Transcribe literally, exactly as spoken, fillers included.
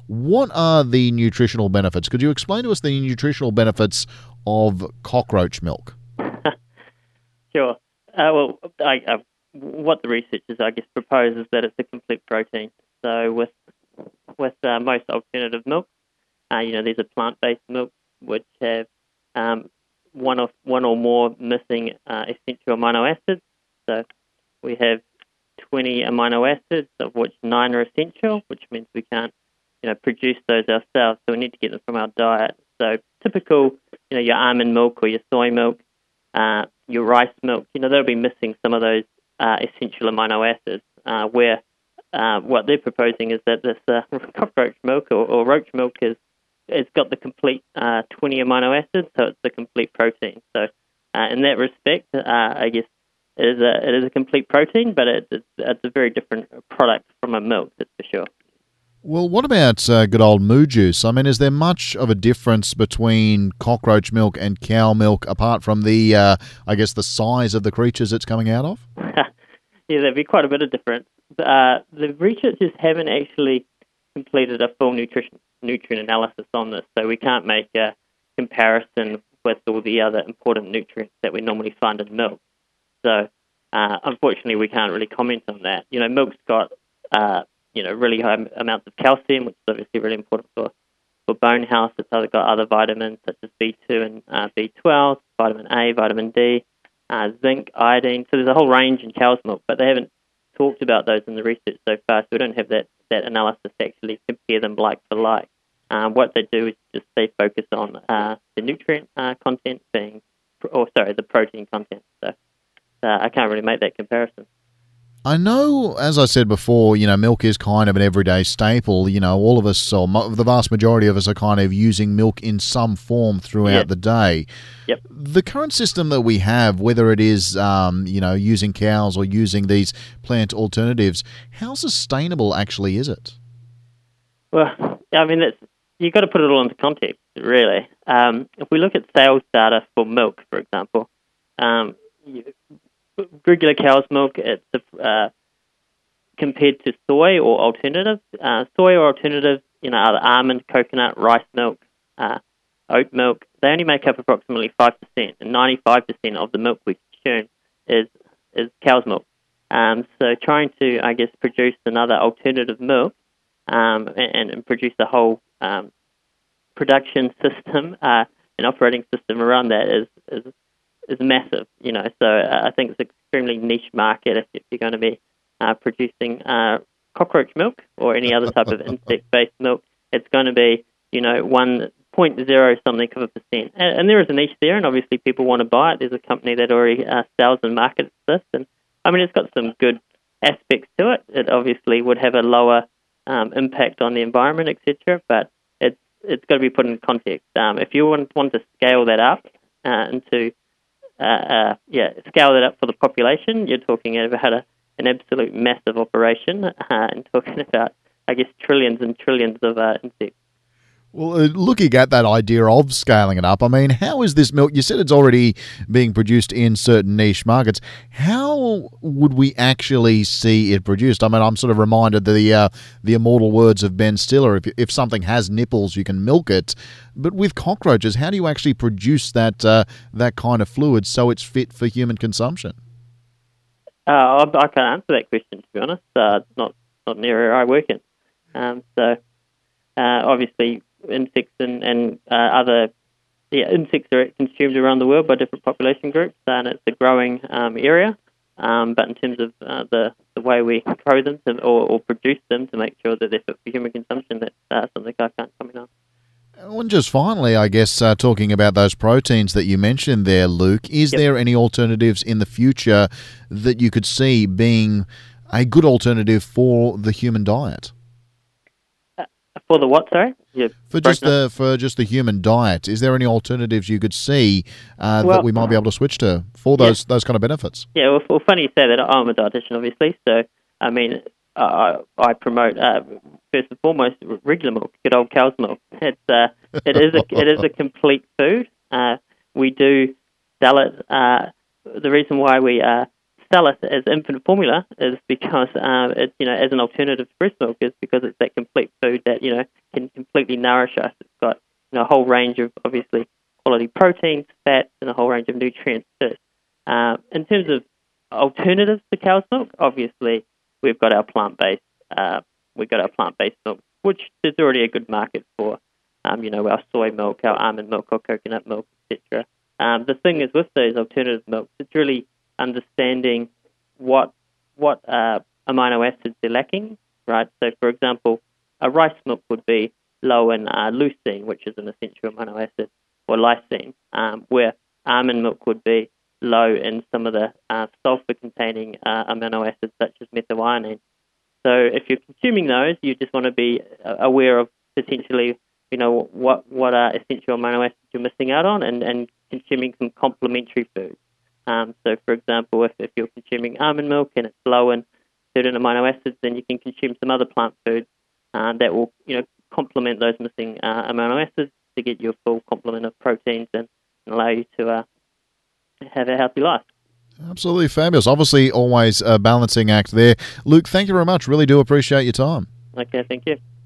What are the nutritional benefits? Could you explain to us the nutritional benefits of cockroach milk? Sure. Uh, well, I, uh, what the researchers, I guess, propose is that it's a complete protein. So with with uh, most alternative milks, uh, you know, these are plant-based milks which have um, one or one or more missing uh, essential amino acids. So we have twenty amino acids, of which nine are essential, which means we can't, you know, produce those ourselves. So we need to get them from our diet. So typical, you know, your almond milk or your soy milk, uh, your rice milk, you know, they'll be missing some of those uh, essential amino acids. Uh, where uh, what they're proposing is that this uh, cockroach milk or, or roach milk is it's got the complete uh, twenty amino acids, so it's the complete protein. So uh, in that respect, uh, I guess it is a it is a complete protein, but it, it's it's a very different product from a milk, that's for sure. Well, what about uh, good old moo juice? I mean, is there much of a difference between cockroach milk and cow milk, apart from the, uh, I guess, the size of the creatures it's coming out of? Yeah, there'd be quite a bit of difference. Uh, the researchers haven't actually completed a full nutrition nutrient analysis on this, so we can't make a comparison with all the other important nutrients that we normally find in milk. So, uh, unfortunately, we can't really comment on that. You know, milk's got uh, you know really high amounts of calcium, which is obviously really important for, for bone health. It's other got other vitamins such as B two and uh, B twelve, vitamin A, vitamin D, uh, zinc, iodine. So there's a whole range in cow's milk, but they haven't talked about those in the research so far, so we don't have that, that analysis to actually compare them like for like. Um, what they do is just they focus on uh, the nutrient uh, content being, or sorry, the protein content. So uh, I can't really make that comparison. I know, as I said before, you know, milk is kind of an everyday staple. You know, all of us, or mo- the vast majority of us, are kind of using milk in some form throughout Yep. the day. Yep. The current system that we have, whether it is, um, you know, using cows or using these plant alternatives, how sustainable actually is it? Well, I mean, that's, you've got to put it all into context, really. Um, if we look at sales data for milk, for example, um, you, regular cow's milk, it's uh, compared to soy or alternatives. Uh, soy or alternatives, you know, are the almond, coconut, rice milk, uh, oat milk. They only make up approximately five percent, and ninety-five percent of the milk we consume is is cow's milk. Um, so trying to, I guess, produce another alternative milk um, and, and produce a whole um, production system uh, and operating system around that is, is is massive, you know. So uh, I think it's an extremely niche market if, if you're going to be uh, producing uh, cockroach milk or any other type of insect-based milk. It's going to be, you know, one point zero something of a percent, and, and there is a niche there, and obviously people want to buy it. There's a company that already uh, sells and markets this, and I mean it's got some good aspects to it. It obviously would have a lower um, impact on the environment, et cetera. But it's it's got to be put in context. Um, if you want want to scale that up uh, into Uh, uh, yeah, scale that up for the population, you're talking about a, an absolute massive operation uh, and talking about, I guess, trillions and trillions of uh, insects. Well, uh, looking at that idea of scaling it up, I mean, how is this milk? You said it's already being produced in certain niche markets. How would we actually see it produced? I mean, I'm sort of reminded of the uh, the immortal words of Ben Stiller: if if something has nipples, you can milk it. But with cockroaches, how do you actually produce that uh, that kind of fluid so it's fit for human consumption? Uh, I, I can't answer that question, to be honest. Uh, it's not not an area I work in. Um, so uh, obviously. Insects and, and uh, other yeah, insects are consumed around the world by different population groups, and it's a growing um, area. Um, but in terms of uh, the, the way we grow them to, or, or produce them to make sure that they're fit for human consumption, that's uh, something I can't comment on. And just finally, I guess, uh, talking about those proteins that you mentioned there, Luke, is Yep. there any alternatives in the future that you could see being a good alternative for the human diet? For the what, sorry? Yeah, For just the for just the human diet, is there any alternatives you could see uh, well, that we might be able to switch to for those yeah. those kind of benefits? Yeah, well, well, funny you say that. I'm a dietitian, obviously, so I mean, uh, I promote uh, first and foremost regular milk, good old cow's milk. It's uh, it is a it is a complete food. Uh, we do sell it. Uh, the reason why we uh, sell it as infant formula is because um, it, you know, as an alternative to breast milk, is because it's that complete food that, you know, can completely nourish us. It's got, you know, a whole range of, obviously, quality proteins, fats, and a whole range of nutrients too. Uh, in terms of alternatives to cow's milk, obviously, we've got our plant-based, uh, we've got our plant-based milk, which there's already a good market for. Um, you know, our soy milk, our almond milk, our coconut milk, et cetera. Um, the thing is with those alternative milks, it's really understanding what what uh, amino acids they're lacking, right? So, for example, a rice milk would be low in uh, leucine, which is an essential amino acid, or lysine, um, where almond milk would be low in some of the uh, sulfur-containing uh, amino acids, such as methionine. So, if you're consuming those, you just want to be aware of potentially, you know, what what are essential amino acids you're missing out on, and, and consuming some complementary foods. Um, so, for example, if, if you're consuming almond milk and it's low in certain amino acids, then you can consume some other plant foods uh, that will, you know, complement those missing uh, amino acids to get you a full complement of proteins and, and allow you to uh, have a healthy life. Absolutely fabulous. Obviously, always a balancing act there. Luke, thank you very much. Really do appreciate your time. Okay, thank you.